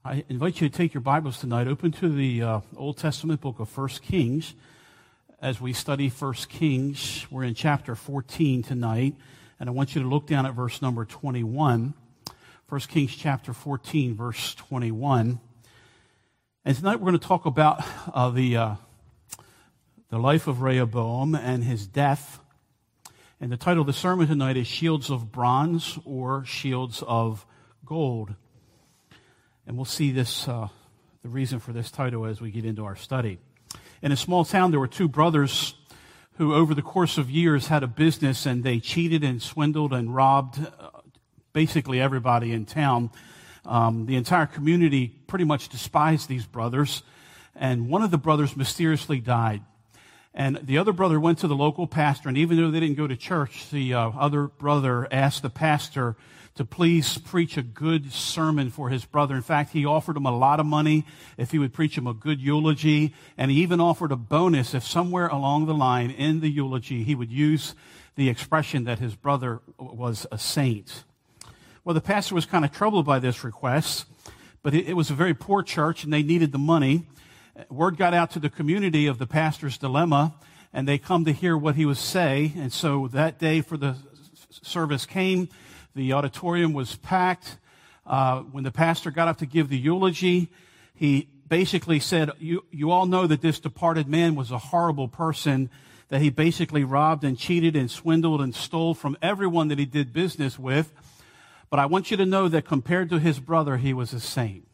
I invite you to take your Bibles tonight, open to the Old Testament book of 1 Kings. As we study 1 Kings, we're in chapter 14 tonight, and I want you to look down at verse number 21. 1 Kings chapter 14, verse 21. And tonight we're going to talk about the life of Rehoboam and his death. And the title of the sermon tonight is Shields of Bronze or Shields of Gold. And we'll see this, the reason for this title as we get into our study. In a small town, there were two brothers who over the course of years had a business, and they cheated and swindled and robbed basically everybody in town. The entire community pretty much despised these brothers, and one of the brothers mysteriously died. And the other brother went to the local pastor, and even though they didn't go to church, the other brother asked the pastor to please preach a good sermon for his brother. In fact, he offered him a lot of money if he would preach him a good eulogy, and he even offered a bonus if somewhere along the line in the eulogy he would use the expression that his brother was a saint. Well, the pastor was kind of troubled by this request, but it was a very poor church, and they needed the money. Word got out to the community of the pastor's dilemma, and they come to hear what he would say. And so that day for the service came, the auditorium was packed. When the pastor got up to give the eulogy, he basically said, you all know that this departed man was a horrible person, that he basically robbed and cheated and swindled and stole from everyone that he did business with. But I want you to know that compared to his brother, he was a saint.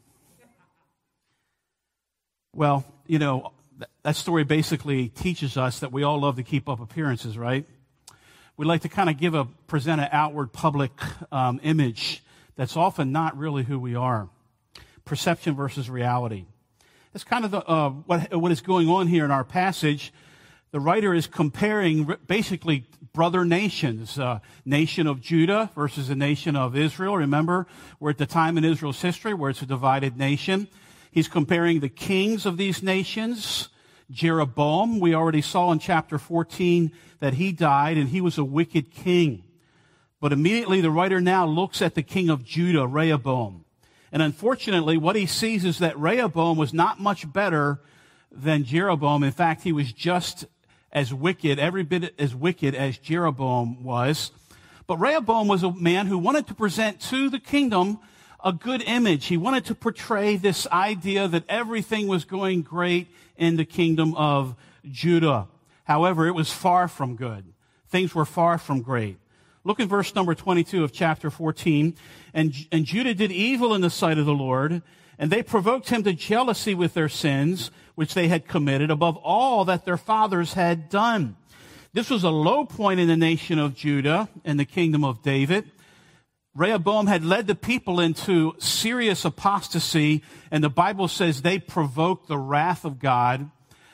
Well, you know, that story basically teaches us that we all love to keep up appearances, right? We like to kind of present an outward public image that's often not really who we are. Perception versus reality. That's kind of what is going on here in our passage. The writer is comparing basically brother nations, nation of Judah versus the nation of Israel. Remember, we're at the time in Israel's history where it's a divided nation. He's comparing the kings of these nations. Jeroboam, we already saw in chapter 14 that he died, and he was a wicked king. But immediately the writer now looks at the king of Judah, Rehoboam. And unfortunately, what he sees is that Rehoboam was not much better than Jeroboam. In fact, he was just as wicked, every bit as wicked as Jeroboam was. But Rehoboam was a man who wanted to present to the kingdom a good image. He wanted to portray this idea that everything was going great in the kingdom of Judah. However, it was far from good. Things were far from great. Look at verse number 22 of chapter 14. And Judah did evil in the sight of the Lord, and they provoked him to jealousy with their sins, which they had committed above all that their fathers had done. This was a low point in the nation of Judah and the kingdom of David. Rehoboam had led the people into serious apostasy, and the Bible says they provoked the wrath of God,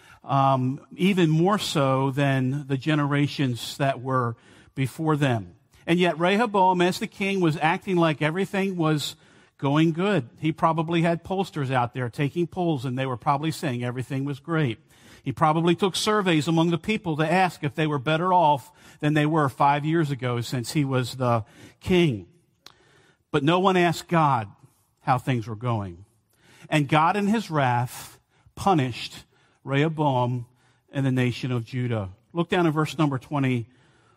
even more so than the generations that were before them. And yet Rehoboam, as the king, was acting like everything was going good. He probably had pollsters out there taking polls, and they were probably saying everything was great. He probably took surveys among the people to ask if they were better off than they were 5 years ago since he was the king. But no one asked God how things were going. And God in his wrath punished Rehoboam and the nation of Judah. Look down at verse number 25.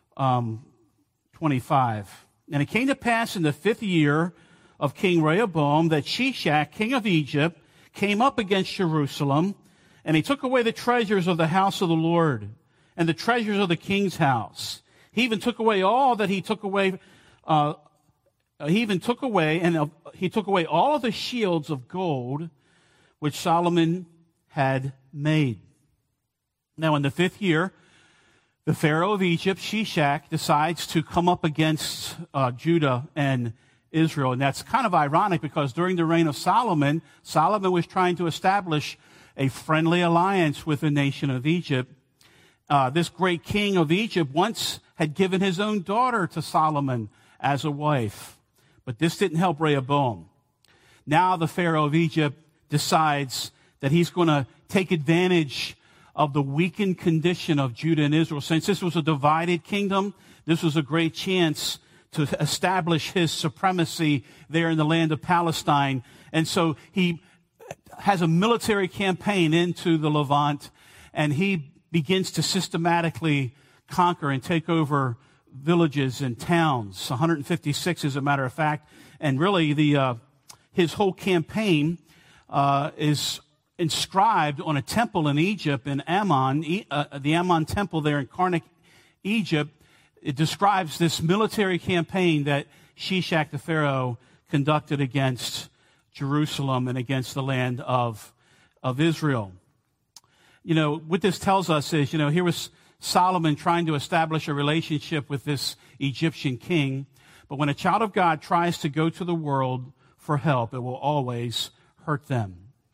And it came to pass in the 5th year of King Rehoboam that Shishak, king of Egypt, came up against Jerusalem, and he took away the treasures of the house of the Lord and the treasures of the king's house. He even took away all that he took away. He took away all of the shields of gold which Solomon had made. Now, in the 5th year, the Pharaoh of Egypt, Shishak, decides to come up against Judah and Israel. And that's kind of ironic because during the reign of Solomon, Solomon was trying to establish a friendly alliance with the nation of Egypt. This great king of Egypt once had given his own daughter to Solomon as a wife. But this didn't help Rehoboam. Now the Pharaoh of Egypt decides that he's going to take advantage of the weakened condition of Judah and Israel. Since this was a divided kingdom, this was a great chance to establish his supremacy there in the land of Palestine. And so he has a military campaign into the Levant, and he begins to systematically conquer and take over villages and towns, 156 as a matter of fact. And really his whole campaign is inscribed on a temple in Egypt, in Ammon, the Ammon temple there in Karnak, Egypt. It describes this military campaign that Shishak the Pharaoh conducted against Jerusalem and against the land of Israel. What this tells us is, here was Solomon trying to establish a relationship with this Egyptian king. But when a child of God tries to go to the world for help, it will always hurt them.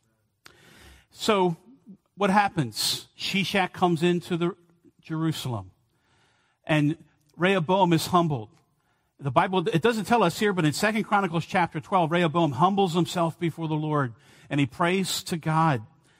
So what happens? Shishak comes into Jerusalem, and Rehoboam is humbled. The Bible, it doesn't tell us here, but in 2 Chronicles chapter 12, Rehoboam humbles himself before the Lord, and he prays to God.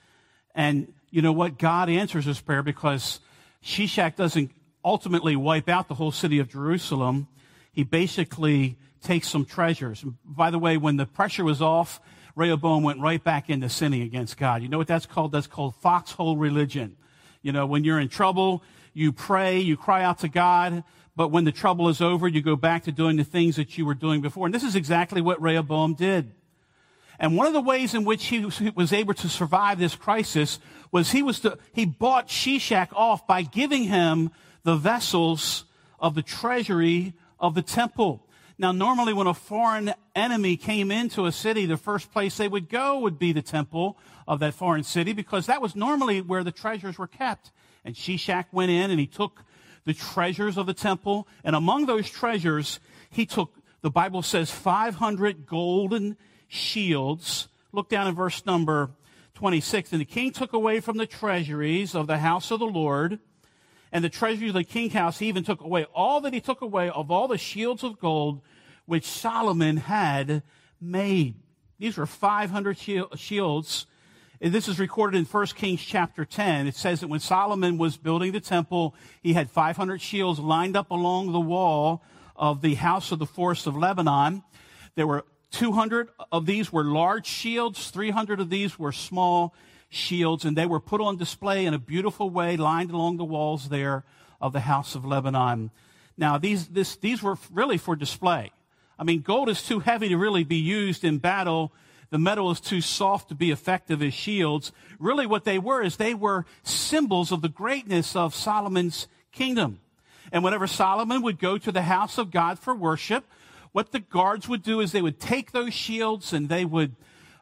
And you know what? God answers his prayer, because Shishak doesn't ultimately wipe out the whole city of Jerusalem. He basically takes some treasures. By the way, when the pressure was off, Rehoboam went right back into sinning against God. You know what that's called? That's called foxhole religion. When you're in trouble, you pray, you cry out to God, but when the trouble is over, you go back to doing the things that you were doing before. And this is exactly what Rehoboam did. And one of the ways in which he was able to survive this crisis was he bought Shishak off by giving him the vessels of the treasury of the temple. Now, normally when a foreign enemy came into a city, the first place they would go would be the temple of that foreign city, because that was normally where the treasures were kept. And Shishak went in and he took the treasures of the temple. And among those treasures, he took, the Bible says, 500 golden shields. Look down in verse number 26. And the king took away from the treasuries of the house of the Lord and the treasury of the king's house. He even took away all that he took away of all the shields of gold which Solomon had made. These were 500 shields. And this is recorded in 1 Kings chapter 10. It says that when Solomon was building the temple, he had 500 shields lined up along the wall of the house of the forest of Lebanon. There were 200 of these were large shields. 300 of these were small shields, and they were put on display in a beautiful way, lined along the walls there of the house of Lebanon. Now, these were really for display. I mean, gold is too heavy to really be used in battle. The metal is too soft to be effective as shields. Really what they were is they were symbols of the greatness of Solomon's kingdom. And whenever Solomon would go to the house of God for worship, what the guards would do is they would take those shields and they would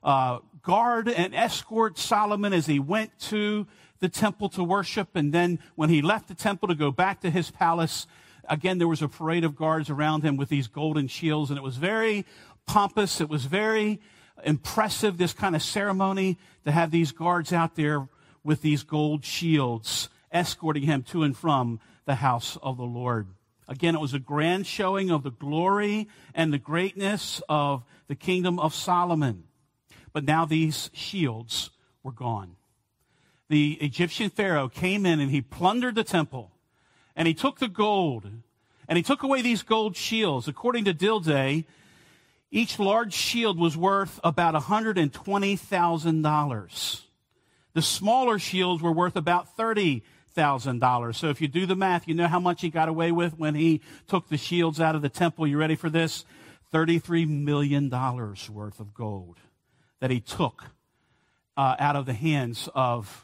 guard and escort Solomon as he went to the temple to worship. And then when he left the temple to go back to his palace, again, there was a parade of guards around him with these golden shields. And it was very pompous. It was very impressive, this kind of ceremony, to have these guards out there with these gold shields escorting him to and from the house of the Lord. Again, it was a grand showing of the glory and the greatness of the kingdom of Solomon. But now these shields were gone. The Egyptian Pharaoh came in and he plundered the temple, and he took the gold, and he took away these gold shields. According to Dilday, each large shield was worth about $120,000. The smaller shields were worth about $30,000. So if you do the math, you know how much he got away with when he took the shields out of the temple. You ready for this? $33 million worth of gold that he took out of the hands of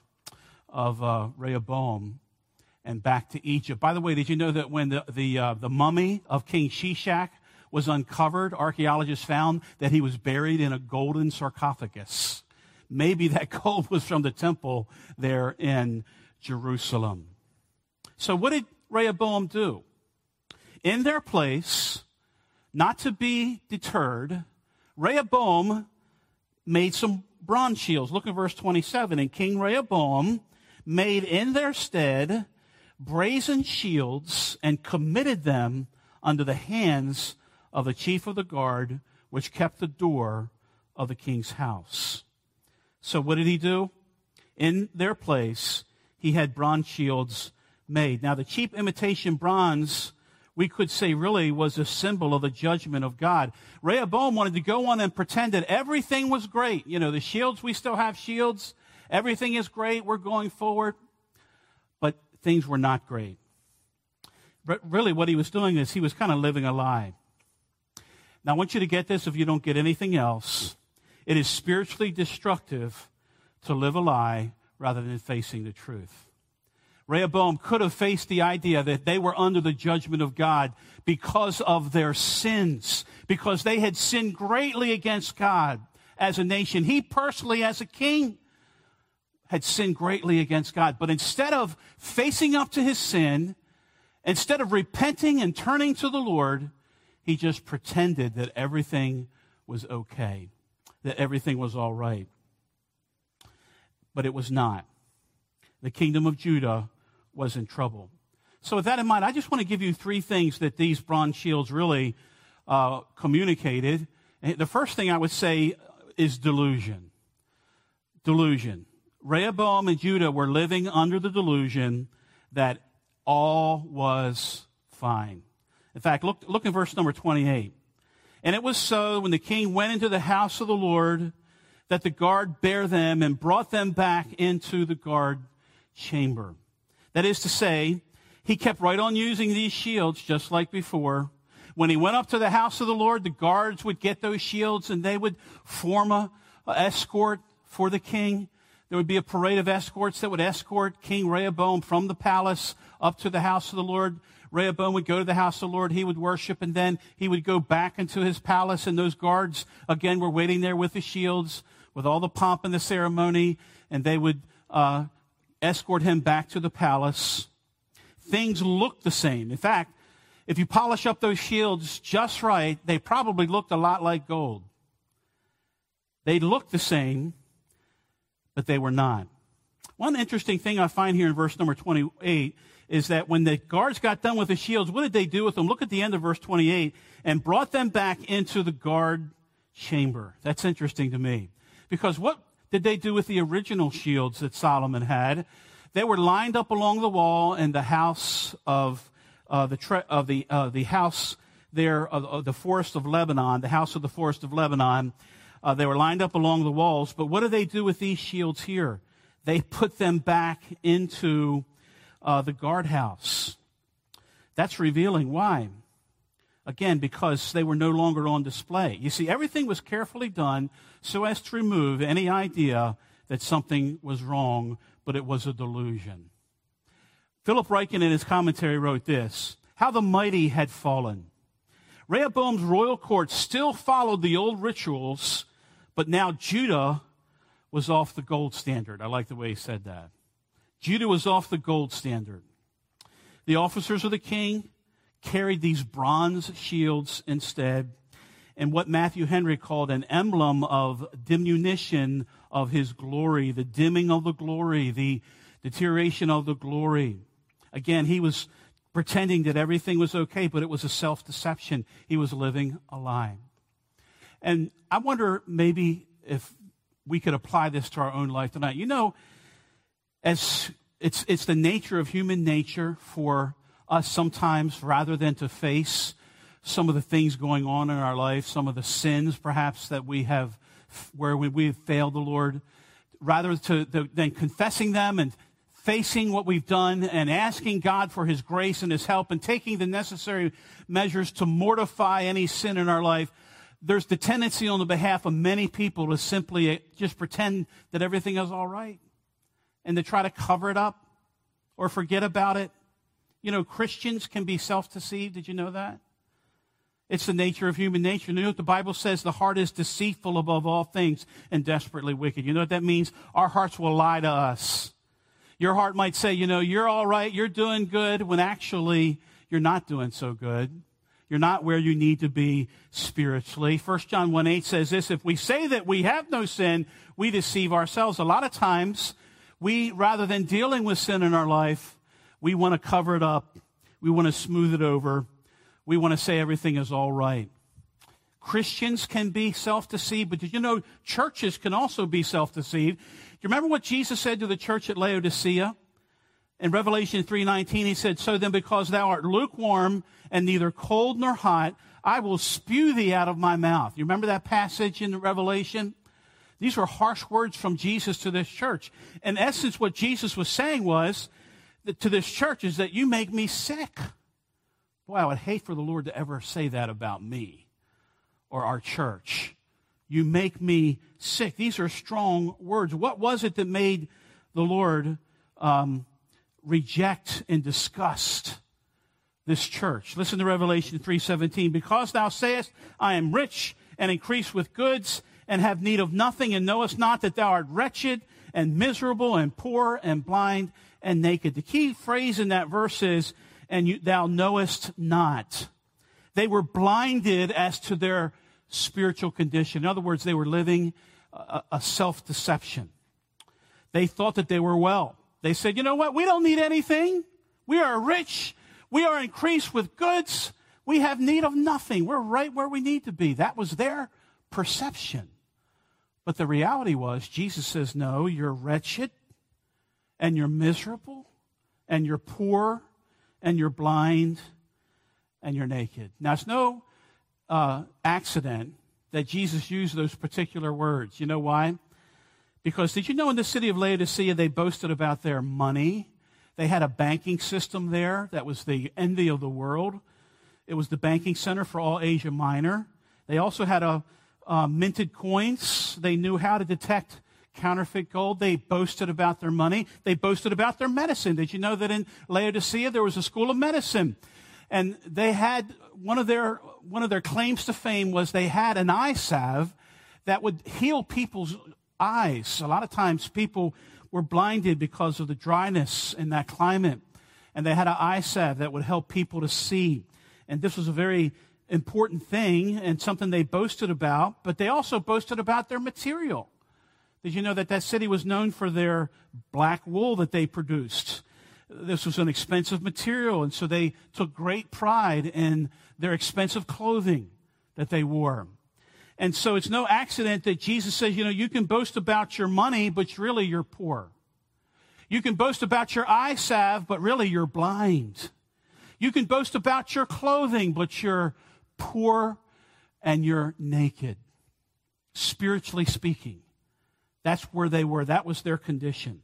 Rehoboam and back to Egypt. By the way, did you know that when the mummy of King Shishak was uncovered, archaeologists found that he was buried in a golden sarcophagus? Maybe that gold was from the temple there in Jerusalem. So what did Rehoboam do? In their place, not to be deterred, Rehoboam made some bronze shields. Look at verse 27. And King Rehoboam made in their stead brazen shields and committed them under the hands of the chief of the guard, which kept the door of the king's house. So what did he do? In their place, he had bronze shields made. Now, the cheap imitation bronze we could say really was a symbol of the judgment of God. Rehoboam wanted to go on and pretend that everything was great. You know, the shields, we still have shields. Everything is great. We're going forward. But things were not great. But really what he was doing is he was kind of living a lie. Now, I want you to get this if you don't get anything else. It is spiritually destructive to live a lie rather than facing the truth. Rehoboam could have faced the idea that they were under the judgment of God because of their sins, because they had sinned greatly against God as a nation. He personally, as a king, had sinned greatly against God. But instead of facing up to his sin, instead of repenting and turning to the Lord, he just pretended that everything was okay, that everything was all right. But it was not. The kingdom of Judah was in trouble. So with that in mind, I just want to give you three things that these bronze shields really communicated. The first thing I would say is delusion. Delusion. Rehoboam and Judah were living under the delusion that all was fine. In fact, look in verse number 28. And it was so when the king went into the house of the Lord that the guard bare them and brought them back into the guard chamber. That is to say, he kept right on using these shields just like before. When he went up to the house of the Lord, the guards would get those shields and they would form a escort for the king. There would be a parade of escorts that would escort King Rehoboam from the palace up to the house of the Lord. Rehoboam would go to the house of the Lord, he would worship, and then he would go back into his palace, and those guards, again, were waiting there with the shields, with all the pomp and the ceremony, and they would escort him back to the palace. Things looked the same. In fact, if you polish up those shields just right, they probably looked a lot like gold. They looked the same, but they were not. One interesting thing I find here in verse number 28 is that when the guards got done with the shields, what did they do with them? Look at the end of verse 28, and brought them back into the guard chamber. That's interesting to me. Because what did they do with the original shields that Solomon had? They were lined up along the wall in the house of the house there of the forest of Lebanon, the house of the forest of Lebanon. They were lined up along the walls. But what do they do with these shields here? They put them back into the guardhouse. That's revealing. Why? Again, because they were no longer on display. You see, everything was carefully done so as to remove any idea that something was wrong, but it was a delusion. Philip Ryken in his commentary wrote this: how the mighty had fallen. Rehoboam's royal court still followed the old rituals, but now Judah was off the gold standard. I like the way he said that. Judah was off the gold standard. The officers of the king carried these bronze shields instead, and what Matthew Henry called an emblem of diminution of his glory, the dimming of the glory, the deterioration of the glory. Again, he was pretending that everything was okay, but it was a self-deception. He was living a lie. And I wonder maybe if we could apply this to our own life tonight. You know, as it's the nature of human nature for us sometimes, rather than to face some of the things going on in our life, some of the sins perhaps that we have, where we have failed the Lord, rather than confessing them and facing what we've done and asking God for his grace and his help and taking the necessary measures to mortify any sin in our life, there's the tendency on the behalf of many people to simply just pretend that everything is all right and to try to cover it up or forget about it. You know, Christians can be self-deceived. Did you know that? It's the nature of human nature. You know what the Bible says? The heart is deceitful above all things and desperately wicked. You know what that means? Our hearts will lie to us. Your heart might say, you know, you're all right, you're doing good, when actually you're not doing so good. You're not where you need to be spiritually. 1 John 1:8 says this: if we say that we have no sin, we deceive ourselves. A lot of times, we, rather than dealing with sin in our life, we want to cover it up. We want to smooth it over. We want to say everything is all right. Christians can be self-deceived, but did you know churches can also be self-deceived? Do you remember what Jesus said to the church at Laodicea? In Revelation 3:19, he said, so then because thou art lukewarm and neither cold nor hot, I will spew thee out of my mouth. You remember that passage in Revelation? These were harsh words from Jesus to this church. In essence, what Jesus was saying was that to this church is that you make me sick. Boy, I would hate for the Lord to ever say that about me or our church. You make me sick. These are strong words. What was it that made the Lord reject and disgust this church? Listen to Revelation 3:17. Because thou sayest, I am rich and increase with goods and have need of nothing, and knowest not that thou art wretched and miserable and poor and blind and naked. The key phrase in that verse is, thou knowest not. They were blinded as to their spiritual condition. In other words, they were living a self-deception. They thought that they were well. They said, you know what? We don't need anything. We are rich. We are increased with goods. We have need of nothing. We're right where we need to be. That was their perception. But the reality was, Jesus says, no, you're wretched and you're miserable and you're poor and you're blind and you're naked. Now, it's no accident that Jesus used those particular words. You know why? Because did you know in the city of Laodicea, they boasted about their money? They had a banking system there that was the envy of the world. It was the banking center for all Asia Minor. They also had minted coins. They knew how to detect counterfeit gold. They boasted about their money. They boasted about their medicine. Did you know that in Laodicea there was a school of medicine? And they had one of their claims to fame was they had an eye salve that would heal people's eyes. A lot of times people were blinded because of the dryness in that climate. And they had an eye salve that would help people to see. And this was a very important thing and something they boasted about, but they also boasted about their material. Did you know that that city was known for their black wool that they produced? This was an expensive material, and so they took great pride in their expensive clothing that they wore. And so it's no accident that Jesus says, you can boast about your money, but really you're poor. You can boast about your eye salve, but really you're blind. You can boast about your clothing, but you're poor and you're naked. Spiritually speaking, that's where they were. That was their condition.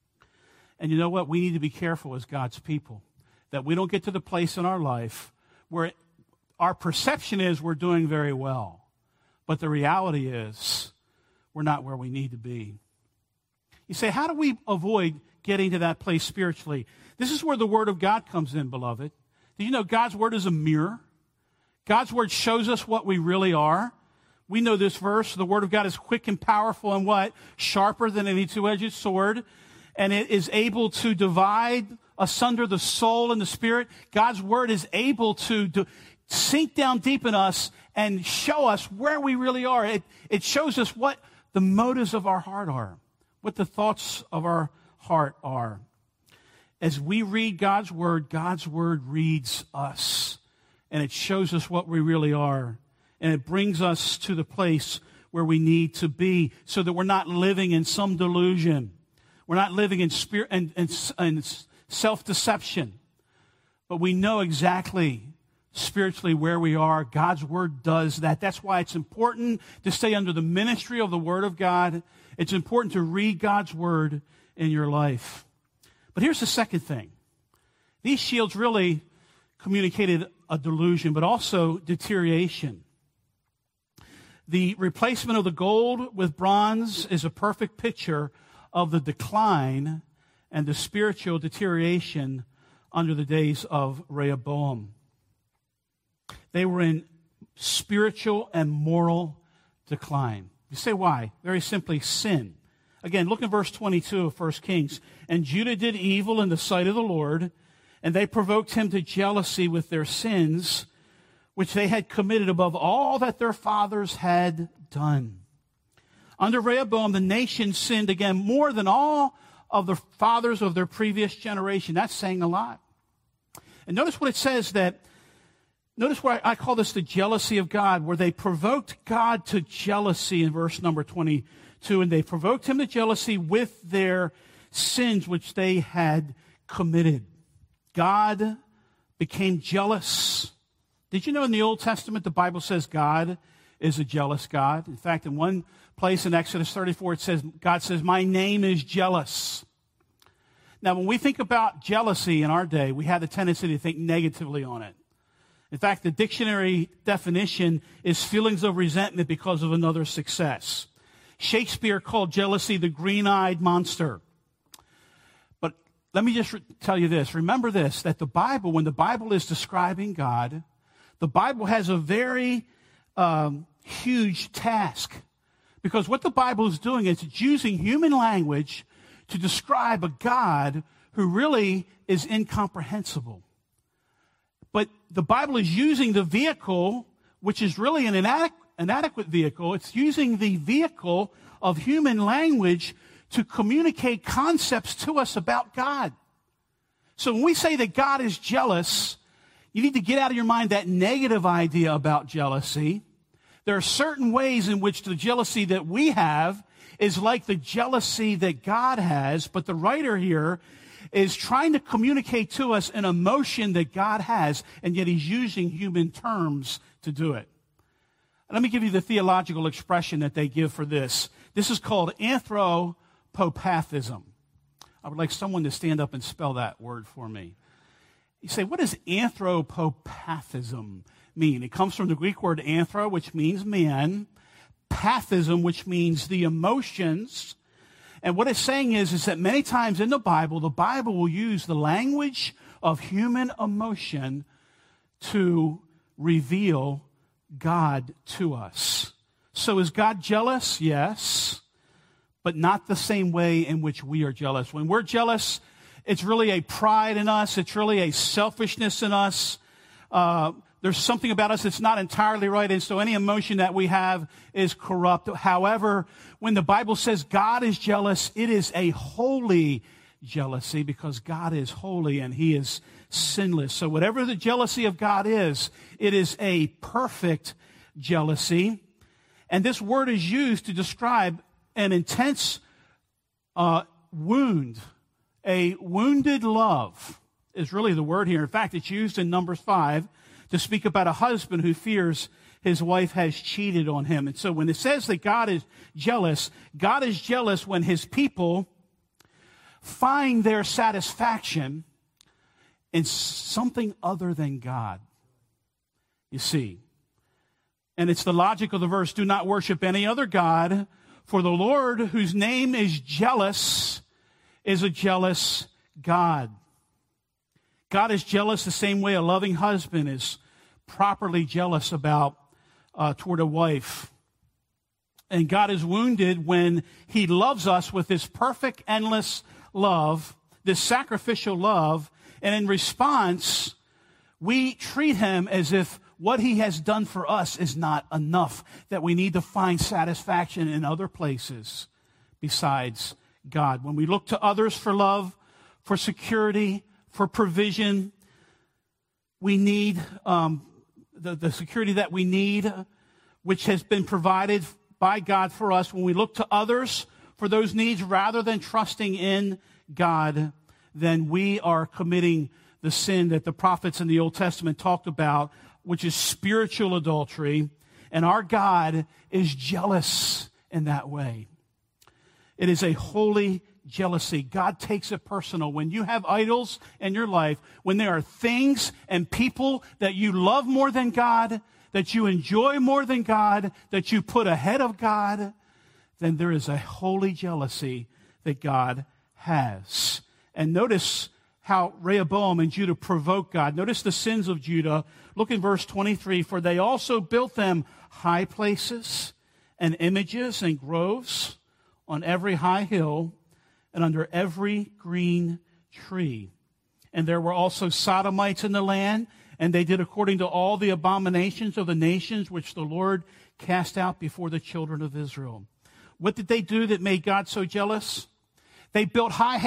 And you know what? We need to be careful as God's people that we don't get to the place in our life where our perception is we're doing very well. But the reality is we're not where we need to be. You say, how do we avoid getting to that place spiritually? This is where the Word of God comes in, beloved. Do you know God's Word is a mirror? God's Word shows us what we really are. We know this verse. The Word of God is quick and powerful and what? Sharper than any two-edged sword. And it is able to divide asunder the soul and the spirit. God's Word is able to sink down deep in us and show us where we really are. It shows us what the motives of our heart are, what the thoughts of our heart are. As we read God's Word reads us. And it shows us what we really are. And it brings us to the place where we need to be so that we're not living in some delusion. We're not living in spirit and self-deception. But we know exactly spiritually where we are. God's Word does that. That's why it's important to stay under the ministry of the Word of God. It's important to read God's Word in your life. But here's the second thing. These shields really communicated a delusion, but also deterioration. The replacement of the gold with bronze is a perfect picture of the decline and the spiritual deterioration under the days of Rehoboam. They were in spiritual and moral decline. You say why? Very simply, sin. Again, look at verse 22 of 1 Kings. And Judah did evil in the sight of the Lord, and they provoked him to jealousy with their sins, which they had committed above all that their fathers had done. Under Rehoboam, the nation sinned again more than all of the fathers of their previous generation. That's saying a lot. And notice what it says notice why I call this the jealousy of God, where they provoked God to jealousy in verse number 22, and they provoked him to jealousy with their sins, which they had committed. God became jealous. Did you know in the Old Testament the Bible says God is a jealous God? In fact, in one place in Exodus 34 it says, God says, my name is jealous. Now, when we think about jealousy in our day, we have a tendency to think negatively on it. In fact, the dictionary definition is feelings of resentment because of another's success. Shakespeare called jealousy the green-eyed monster. But let me just tell you this. Remember this, that the Bible, when the Bible is describing God, the Bible has a very huge task. Because what the Bible is doing is it's using human language to describe a God who really is incomprehensible. But the Bible is using the vehicle, which is really an inadequate vehicle. It's using the vehicle of human language to communicate concepts to us about God. So when we say that God is jealous, you need to get out of your mind that negative idea about jealousy. There are certain ways in which the jealousy that we have is like the jealousy that God has, but the writer here is trying to communicate to us an emotion that God has, and yet he's using human terms to do it. Let me give you the theological expression that they give for this. This is called anthropopathism. I would like someone to stand up and spell that word for me. You say, what does anthropopathism mean? It comes from the Greek word anthro, which means man, pathism, which means the emotions. And what it's saying is that many times in the Bible will use the language of human emotion to reveal God to us. So is God jealous? Yes, but not the same way in which we are jealous. When we're jealous, it's really a pride in us. It's really a selfishness in us. There's something about us that's not entirely right, and so any emotion that we have is corrupt. However, when the Bible says God is jealous, it is a holy jealousy because God is holy and he is sinless. So whatever the jealousy of God is, it is a perfect jealousy. And this word is used to describe an intense wound. A wounded love is really the word here. In fact, it's used in Numbers 5 to speak about a husband who fears his wife has cheated on him. And so when it says that God is jealous when his people find their satisfaction in something other than God. You see. And it's the logic of the verse, do not worship any other God, for the Lord, whose name is jealous, is a jealous God. God is jealous the same way a loving husband is properly jealous about toward a wife. And God is wounded when he loves us with this perfect, endless love, this sacrificial love, and in response, we treat him as if what he has done for us is not enough, that we need to find satisfaction in other places besides God. When we look to others for love, for security, for provision, we need the security that we need, which has been provided by God for us. When we look to others for those needs rather than trusting in God, then we are committing the sin that the prophets in the Old Testament talked about, which is spiritual adultery. And our God is jealous in that way. It is a holy jealousy. God takes it personal. When you have idols in your life, when there are things and people that you love more than God, that you enjoy more than God, that you put ahead of God, then there is a holy jealousy that God has. And notice how Rehoboam and Judah provoke God. Notice the sins of Judah. Look in verse 23. For they also built them high places and images and groves on every high hill and under every green tree. And there were also sodomites in the land, and they did according to all the abominations of the nations which the Lord cast out before the children of Israel. What did they do that made God so jealous? They built high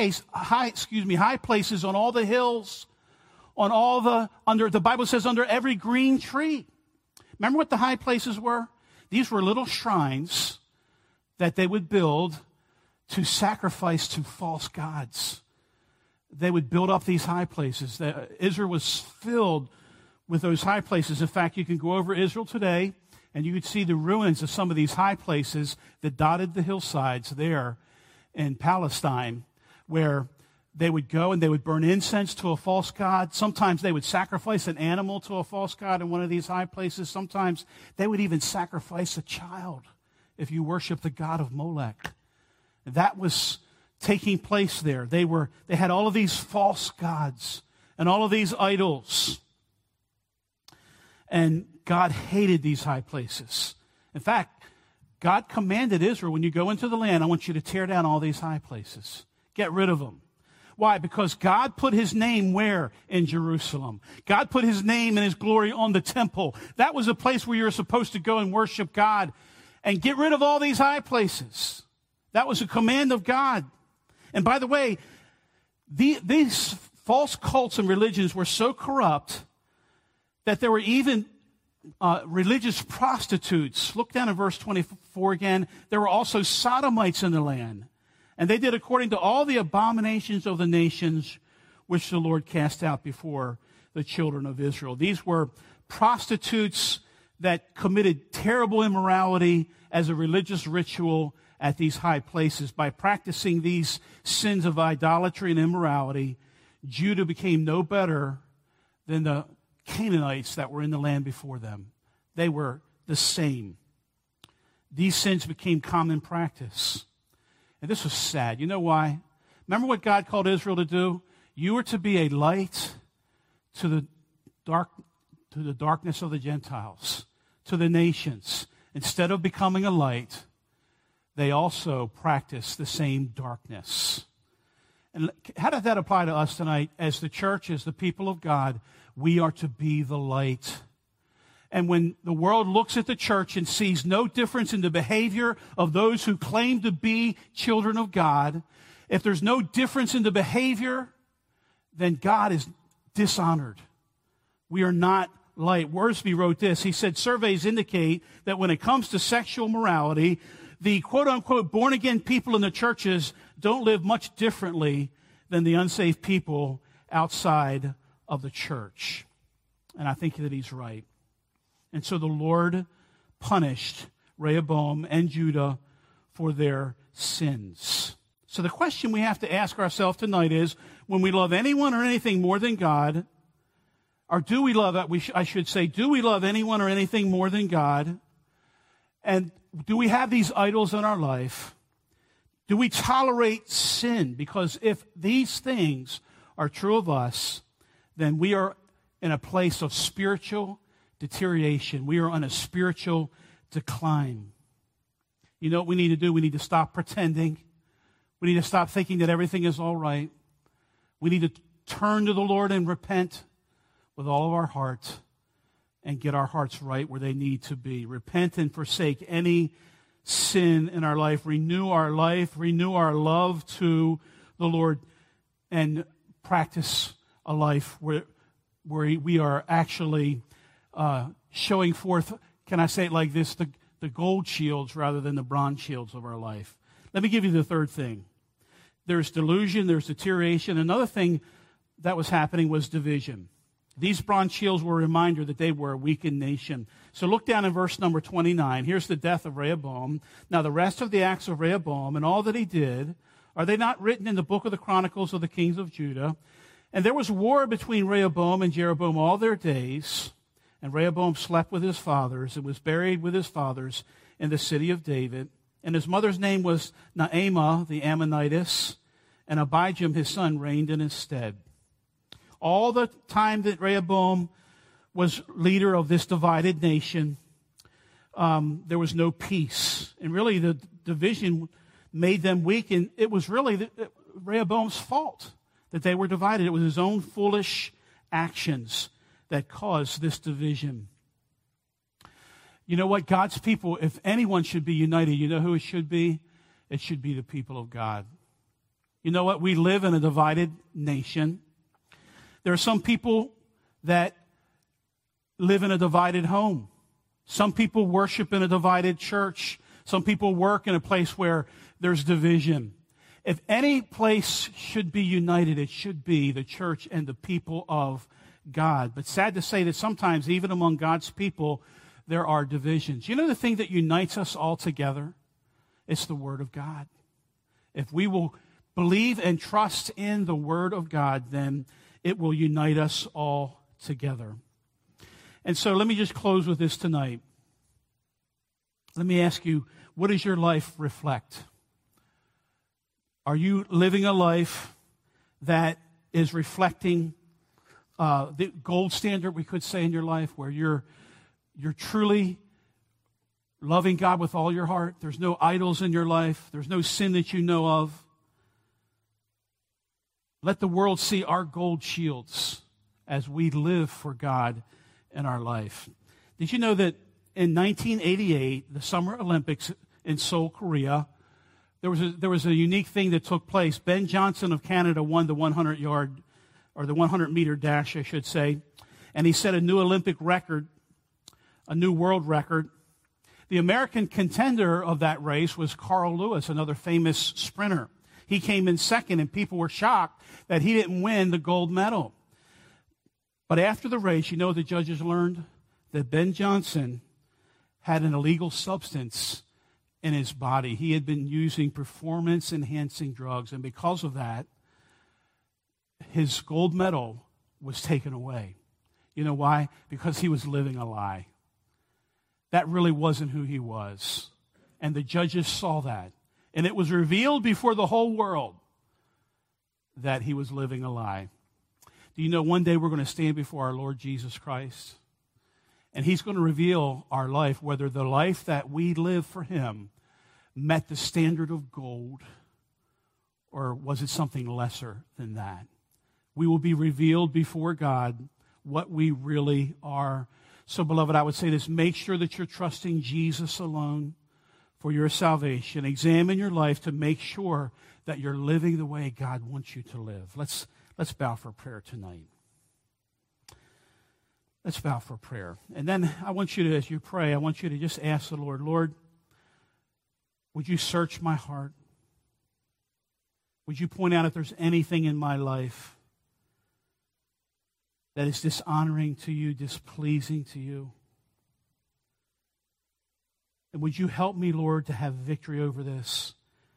places on all the hills, on all the Bible says under every green tree. Remember what the high places were? These were little shrines that they would build to sacrifice to false gods. they would build up these high places. Israel was filled with those high places. In fact, you can go over Israel today, and you could see the ruins of some of these high places that dotted the hillsides there in Palestine, where they would go and they would burn incense to a false god. Sometimes they would sacrifice an animal to a false god in one of these high places. Sometimes they would even sacrifice a child if you worship the god of Molech. That was taking place there. They had all of these false gods and all of these idols. And God hated these high places. In fact, God commanded Israel, when you go into the land, I want you to tear down all these high places. Get rid of them. Why? Because God put his name where? In Jerusalem. God put his name and his glory on the temple. That was a place where you were supposed to go and worship God. And get rid of all these high places. That was a command of God. And by the way, these false cults and religions were so corrupt that there were even religious prostitutes. Look down at verse 24 again. There were also sodomites in the land. And they did according to all the abominations of the nations which the Lord cast out before the children of Israel. These were prostitutes that committed terrible immorality as a religious ritual at these high places. By practicing these sins of idolatry and immorality, Judah became no better than the Canaanites that were in the land before them. They were the same. These sins became common practice. And this was sad. You know why? Remember what God called Israel to do? You were to be a light to the darkness of the Gentiles, to the nations. Instead of becoming a light, they also practiced the same darkness. And how does that apply to us tonight? As the church, as the people of God, we are to be the light. And when the world looks at the church and sees no difference in the behavior of those who claim to be children of God, if there's no difference in the behavior, then God is dishonored. We are not light. Worsby wrote this. He said, surveys indicate that when it comes to sexual morality, the quote-unquote born-again people in the churches don't live much differently than the unsaved people outside of the church. And I think that he's right. And so the Lord punished Rehoboam and Judah for their sins. So the question we have to ask ourselves tonight is, when we love anyone or anything more than God, or do we love, I should say, do we love anyone or anything more than God? And do we have these idols in our life? Do we tolerate sin? Because if these things are true of us, then we are in a place of spiritual deterioration. We are on a spiritual decline. You know what we need to do? We need to stop pretending. We need to stop thinking that everything is all right. We need to turn to the Lord and repent with all of our heart and get our hearts right where they need to be. Repent and forsake any sin in our life. Renew our life. Renew our love to the Lord and practice a life where we are actually showing forth, can I say it like this, the gold shields rather than the bronze shields of our life. Let me give you the third thing. There's delusion, there's deterioration. Another thing that was happening was division. These bronze shields were a reminder that they were a weakened nation. So look down in verse number 29. Here's the death of Rehoboam. Now the rest of the acts of Rehoboam and all that he did, are they not written in the book of the Chronicles of the kings of Judah? And there was war between Rehoboam and Jeroboam all their days. And Rehoboam slept with his fathers and was buried with his fathers in the city of David. And his mother's name was Naamah the Ammonitess, and Abijam his son reigned in his stead. All the time that Rehoboam was leader of this divided nation, there was no peace. And really the division made them weak, and it was really Rehoboam's fault that they were divided. It was his own foolish actions that caused this division. You know what? God's people, if anyone should be united, you know who it should be? It should be the people of God. You know what? We live in a divided nation. There are some people that live in a divided home. Some people worship in a divided church. Some people work in a place where there's division. If any place should be united, it should be the church and the people of God. But sad to say that sometimes, even among God's people, there are divisions. You know the thing that unites us all together? It's the Word of God. If we will believe and trust in the Word of God, then it will unite us all together. And so let me just close with this tonight. Let me ask you, what does your life reflect? Are you living a life that is reflecting the gold standard, we could say, in your life, where you're truly loving God with all your heart? There's no idols in your life. There's no sin that you know of. Let the world see our gold shields as we live for God in our life. Did you know that in 1988, the Summer Olympics in Seoul, Korea, there was a unique thing that took place. Ben Johnson of Canada won the 100-yard, or the 100-meter dash, I should say, and he set a new Olympic record, a new world record. The American contender of that race was Carl Lewis, another famous sprinter. He came in second, and people were shocked that he didn't win the gold medal. But after the race, you know what the judges learned? That Ben Johnson had an illegal substance in his body. He had been using performance-enhancing drugs, and because of that, his gold medal was taken away. You know why? Because he was living a lie. That really wasn't who he was. And the judges saw that. And it was revealed before the whole world that he was living a lie. Do you know one day we're going to stand before our Lord Jesus Christ? And he's going to reveal our life, whether the life that we live for him met the standard of gold, or was it something lesser than that? We will be revealed before God what we really are. So, beloved, I would say this: make sure that you're trusting Jesus alone for your salvation. Examine your life to make sure that you're living the way God wants you to live. Let's bow for prayer tonight. Let's bow for prayer. And then I want you to, as you pray, I want you to just ask the Lord, Lord, would you search my heart? Would you point out if there's anything in my life that is dishonoring to you, displeasing to you? And would you help me, Lord, to have victory over this?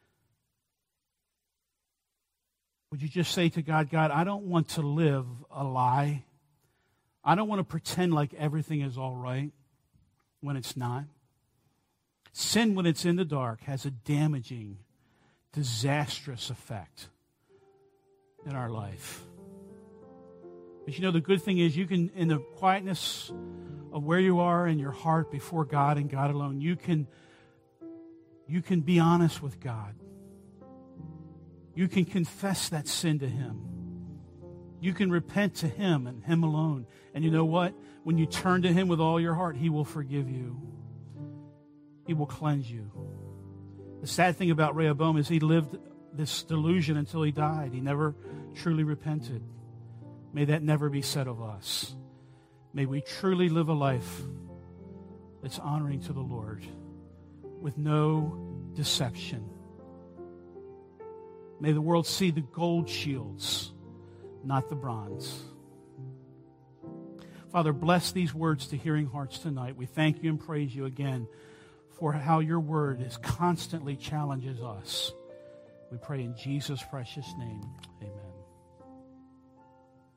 Would you just say to God, God, I don't want to live a lie. I don't want to pretend like everything is all right when it's not. Sin, when it's in the dark, has a damaging, disastrous effect in our life. But you know, the good thing is you can, in the quietness of where you are in your heart before God and God alone, you can be honest with God. You can confess that sin to him. You can repent to him and him alone. And you know what? When you turn to him with all your heart, he will forgive you. He will cleanse you. The sad thing about Rehoboam is he lived this delusion until he died. He never truly repented. May that never be said of us. May we truly live a life that's honoring to the Lord with no deception. May the world see the gold shields, not the bronze. Father, bless these words to hearing hearts tonight. We thank you and praise you again for how your word is constantly challenges us. We pray in Jesus' precious name.